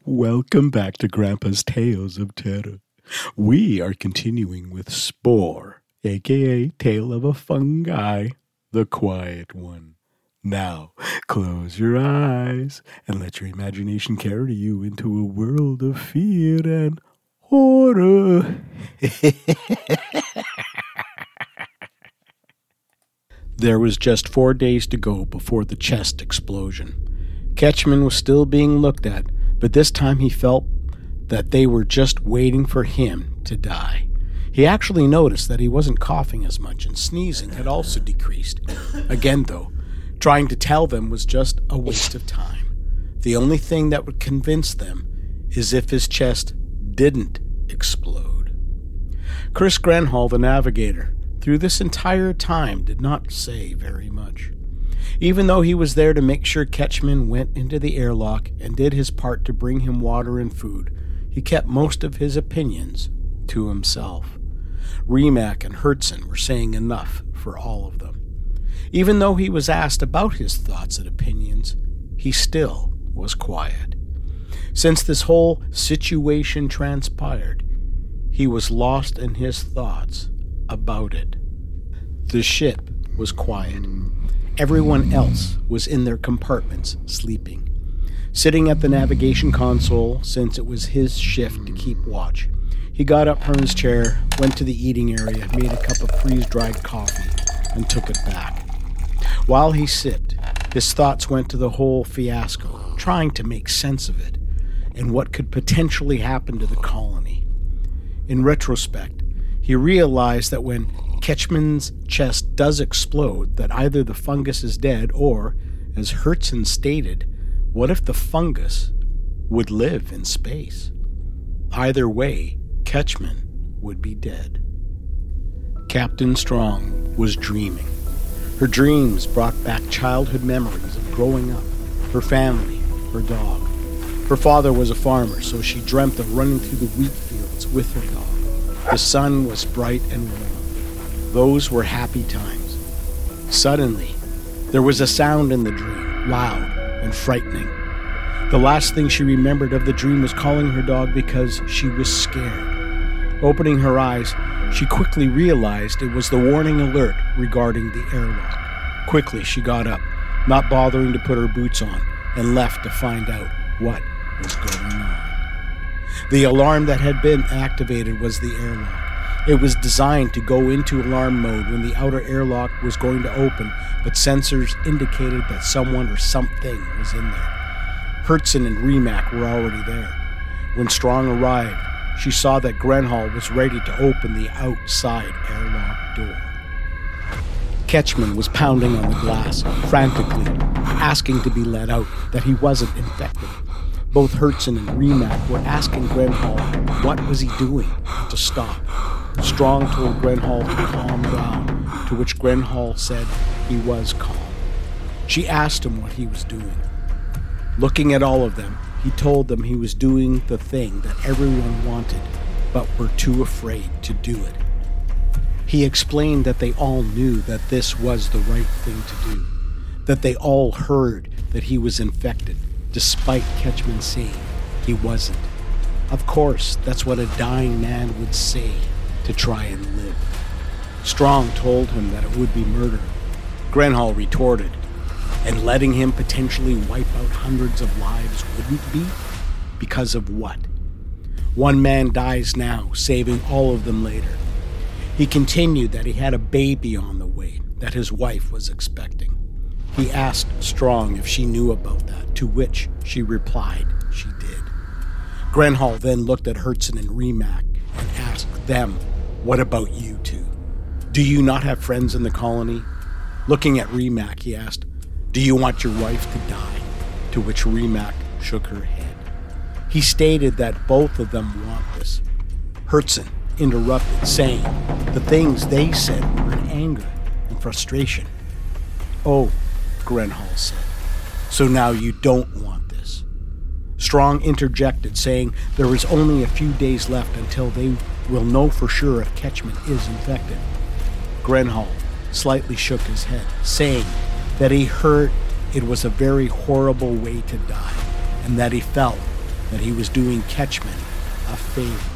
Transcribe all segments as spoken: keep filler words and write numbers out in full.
Welcome back to Grandpa's Tales of Terror. We are continuing with Spore, aka Tale of a Fungi, the Quiet One. Now, close your eyes and let your imagination carry you into a world of fear and horror. There was just four days to go before the chest explosion. Ketchman was still being looked at, but this time he felt that they were just waiting for him to die. He actually noticed that he wasn't coughing as much, and sneezing had also decreased. Again, though, trying to tell them was just a waste of time. The only thing that would convince them is if his chest didn't explode. Chris Grenhall, the navigator, through this entire time did not say very much. Even though he was there to make sure Ketchman went into the airlock and did his part to bring him water and food, he kept most of his opinions to himself. Rimac and Hertzen were saying enough for all of them. Even though he was asked about his thoughts and opinions, he still was quiet. Since this whole situation transpired, he was lost in his thoughts about it. The ship was quiet. Everyone else was in their compartments, sleeping. Sitting at the navigation console, since it was his shift to keep watch, he got up from his chair, went to the eating area, made a cup of freeze-dried coffee, and took it back. While he sipped, his thoughts went to the whole fiasco, trying to make sense of it, and what could potentially happen to the colony. In retrospect, he realized that when Ketchman's chest does explode, that either the fungus is dead or, as Hertzen stated, what if the fungus would live in space? Either way, Ketchman would be dead. Captain Strong was dreaming. Her dreams brought back childhood memories of growing up, her family, her dog. Her father was a farmer, so she dreamt of running through the wheat fields with her dog. The sun was bright and warm. Those were happy times. Suddenly, there was a sound in the dream, loud and frightening. The last thing she remembered of the dream was calling her dog because she was scared. Opening her eyes, she quickly realized it was the warning alert regarding the airlock. Quickly, she got up, not bothering to put her boots on, and left to find out what was going on. The alarm that had been activated was the airlock. It was designed to go into alarm mode when the outer airlock was going to open, but sensors indicated that someone or something was in there. Hertzen and Rimac were already there. When Strong arrived, she saw that Grenhall was ready to open the outside airlock door. Ketchman was pounding on the glass, frantically, asking to be let out, that he wasn't infected. Both Hertzen and Rimac were asking Grenhall what was he doing to stop. Strong told Grenhall to calm down, to which Grenhall said he was calm. She asked him what he was doing. Looking at all of them, he told them he was doing the thing that everyone wanted, but were too afraid to do it. He explained that they all knew that this was the right thing to do, that they all heard that he was infected, despite Ketchman saying he wasn't. Of course, that's what a dying man would say to try and live. Strong told him that it would be murder. Grenhall retorted, and letting him potentially wipe out hundreds of lives wouldn't be? Because of what? One man dies now, saving all of them later. He continued that he had a baby on the way, that his wife was expecting. He asked Strong if she knew about that, to which she replied she did. Grenhall then looked at Hertzen and Rimac and asked them, "What about you two? Do you not have friends in the colony?" Looking at Rimac, he asked, "Do you want your wife to die?" To which Rimac shook her head. He stated that both of them want this. Hertzen interrupted, saying the things they said were in anger and frustration. "Oh," Grenhall said, "so now you don't want this." Strong interjected, saying there is only a few days left until they will know for sure if Ketchman is infected. Grenhall slightly shook his head, saying that he heard it was a very horrible way to die, and that he felt that he was doing Ketchman a favor.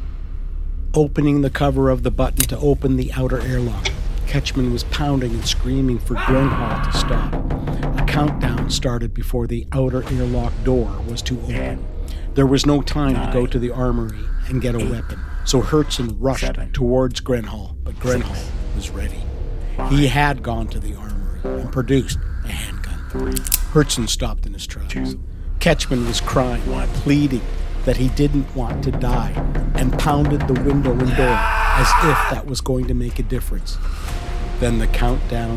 Opening the cover of the button to open the outer airlock, Ketchman was pounding and screaming for Grenhall to stop. A countdown started before the outer airlock door was to open. There was no time to go to the armory and get a weapon, so Hertzen rushed towards Grenhall, but Grenhall was ready. He had gone to the armory and produced a handgun. Hertzen stopped in his tracks. Ketchman was crying, pleading that he didn't want to die, and pounded the window and door as if that was going to make a difference. Then the countdown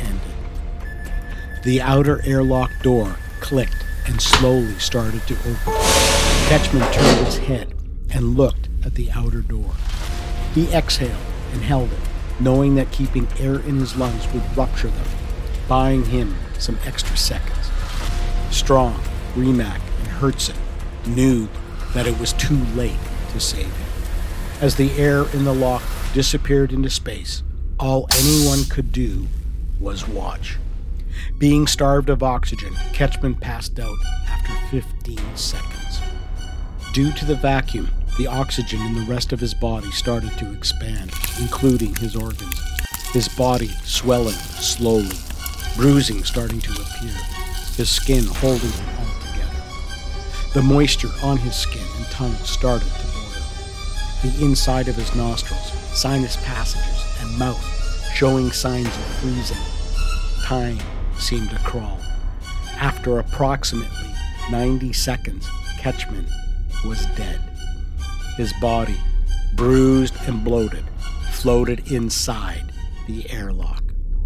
ended. The outer airlock door clicked and slowly started to open. Ketchman turned his head and looked at the outer door. He exhaled and held it, knowing that keeping air in his lungs would rupture them, buying him some extra seconds. Strong, Rimac, and Hertzen knew that it was too late to save him. As the air in the lock disappeared into space, all anyone could do was watch. Being starved of oxygen, Ketchman passed out after fifteen seconds. Due to the vacuum, the oxygen in the rest of his body started to expand, including his organs. His body swelling slowly, bruising starting to appear, his skin holding him all together. The moisture on his skin and tongue started to boil. The inside of his nostrils, sinus passages, and mouth showing signs of freezing. Time seemed to crawl. After approximately ninety seconds, Ketchman was dead. His body, bruised and bloated, floated inside the airlock.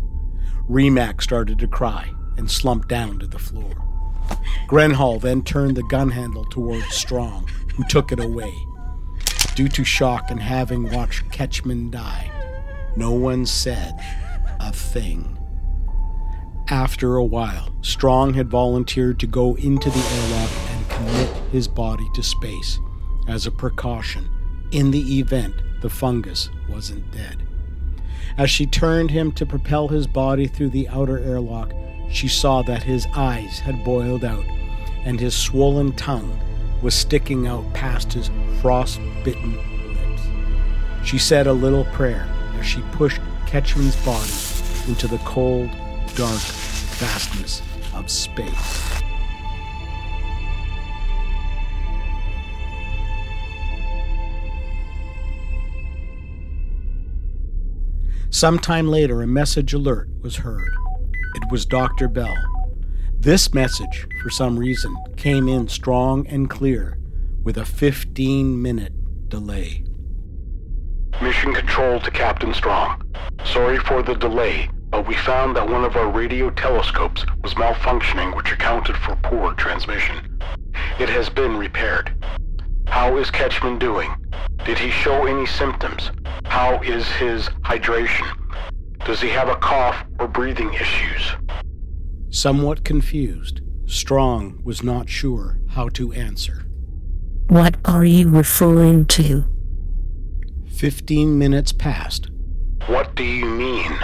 Rimac started to cry and slumped down to the floor. Grenhall then turned the gun handle towards Strong, who took it away. Due to shock and having watched Ketchman die, no one said a thing. After a while, Strong had volunteered to go into the airlock and commit his body to space as a precaution in the event the fungus wasn't dead. As she turned him to propel his body through the outer airlock, she saw that his eyes had boiled out and his swollen tongue was sticking out past his frost-bitten lips. She said a little prayer as she pushed Ketchman's body into the cold, dark vastness of space. Sometime later, a message alert was heard. It was Doctor Bell. This message, for some reason, came in strong and clear with a fifteen-minute delay. Mission Control to Captain Strong. Sorry for the delay, but we found that one of our radio telescopes was malfunctioning, which accounted for poor transmission. It has been repaired. How is Ketchman doing? Did he show any symptoms? How is his hydration? Does he have a cough or breathing issues? Somewhat confused, Strong was not sure how to answer. What are you referring to? Fifteen minutes passed. What do you mean?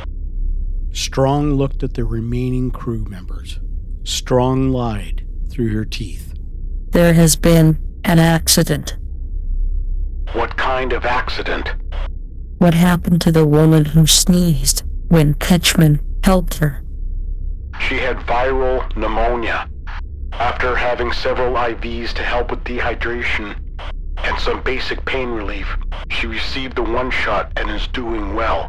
Strong looked at the remaining crew members. Strong lied through her teeth. There has been an accident. What kind of accident? What happened to the woman who sneezed when Ketchman helped her? She had viral pneumonia. After having several I Vs to help with dehydration and some basic pain relief, she received the one shot and is doing well.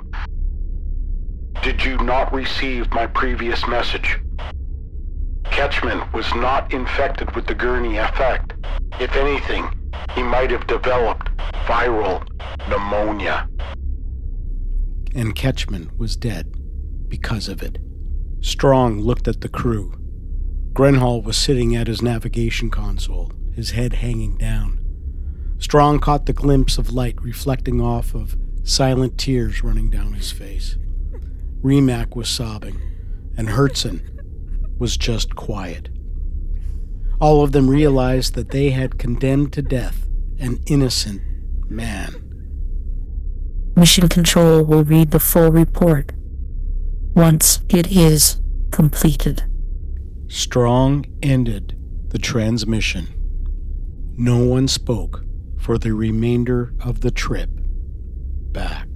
Did you not receive my previous message? Ketchman was not infected with the Gurney effect. If anything, he might have developed viral pneumonia. And Ketchman was dead because of it. Strong looked at the crew. Grenhall was sitting at his navigation console, his head hanging down. Strong caught the glimpse of light reflecting off of silent tears running down his face. Rimac was sobbing, and Hertzen was just quiet. All of them realized that they had condemned to death an innocent man. Mission Control will read the full report once it is completed. Strong ended the transmission No one spoke for the remainder of the trip back.